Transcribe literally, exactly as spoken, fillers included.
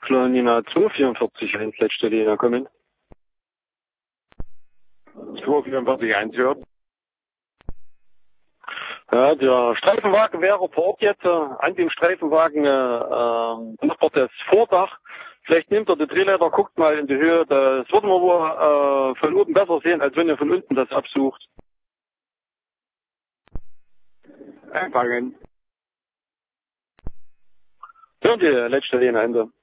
Klonina zwei vierundvierzig eins, letzte Linie kommen. zwei vierundvierzig eins, ja. Ja, der Streifenwagen wäre vor Ort jetzt, äh, an dem Streifenwagen, äh, äh, benachbart das Vordach. Vielleicht nimmt er die Drehleiter, guckt mal in die Höhe. Das würden wir wohl äh, von oben besser sehen, als wenn ihr von unten das absucht. Einfangen. Ja, die letzte Linie Ende.